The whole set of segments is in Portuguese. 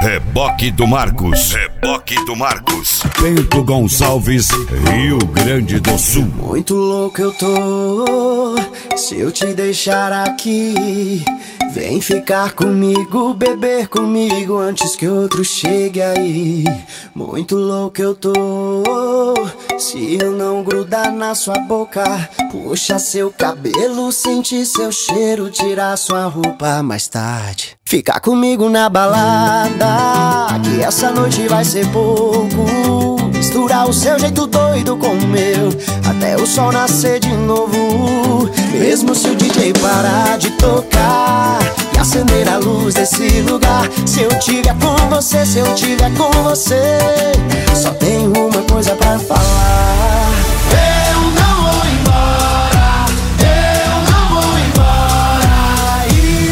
Reboque do Marcos. Reboque do Marcos. Bento Gonçalves, Rio Grande do Sul. Muito louco eu tô, se eu te deixar aqui. Vem ficar comigo, beber comigo antes que outro chegue aí. Muito louco eu tô, se eu não grudar na sua boca, puxar seu cabelo, sentir seu cheiro, tirar sua roupa mais tarde. Ficar comigo na balada, que essa noite vai ser pouco. Misturar o seu jeito doido com o meu, até o sol nascer de novo. Mesmo se o DJ parar de tocar e acender a luz desse lugar, se eu tiver com você, se eu tiver com você, só tenho uma coisa pra falar. Eu não vou embora, eu não vou embora.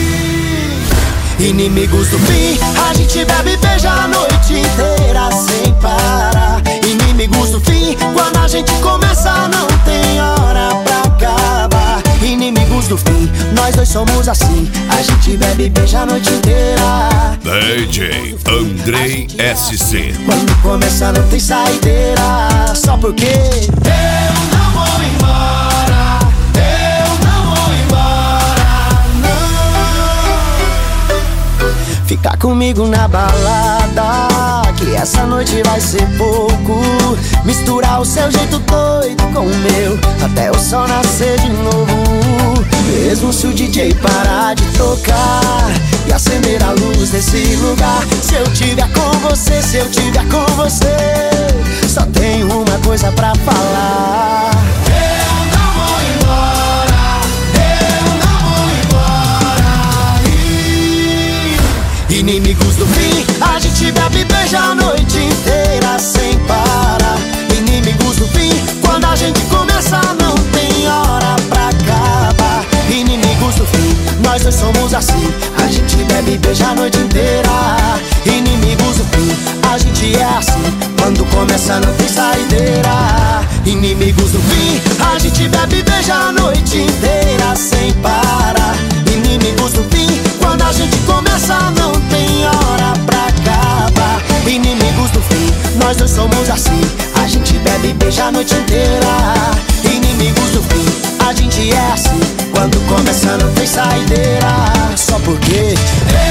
Inimigos do fim, a gente bebe e beija a noite inteira sem parar. Inimigos do fim, quando a gente começa não tem hora pra acabar. Inimigos do fim, nós dois somos assim, a gente bebe e beija a noite inteira. DJ Andrei SC. Quando começa não tem saideira, só porque eu não vou embora, eu não vou embora, não. Ficar comigo na balada, que essa noite vai ser pouco. Misturar o seu jeito doido com o meu, até o sol nascer de novo. Mesmo se o DJ parar de tocar e acender a luz desse lugar, se eu tiver com você, se eu tiver com você, só tenho uma coisa pra falar. Eu não vou embora, eu não vou embora. Inimigos do fim, a gente bebe e beija a noite inteira sem parar. Inimigos do fim, quando a gente começa não tem hora pra acabar. Inimigos do fim, nós dois somos assim, a gente bebe e beija a noite inteira. Inimigos do fim, a gente é assim, quando começa não tem saideira. Inimigos do fim, a gente bebe e beija a noite inteira sem parar. Inimigos do fim, quando a gente começa não tem hora pra acabar. Inimigos do fim, nós dois somos assim, a gente bebe e beija a noite inteira. Inimigos do fim, a gente é assim, quando começa não tem saideira, só porque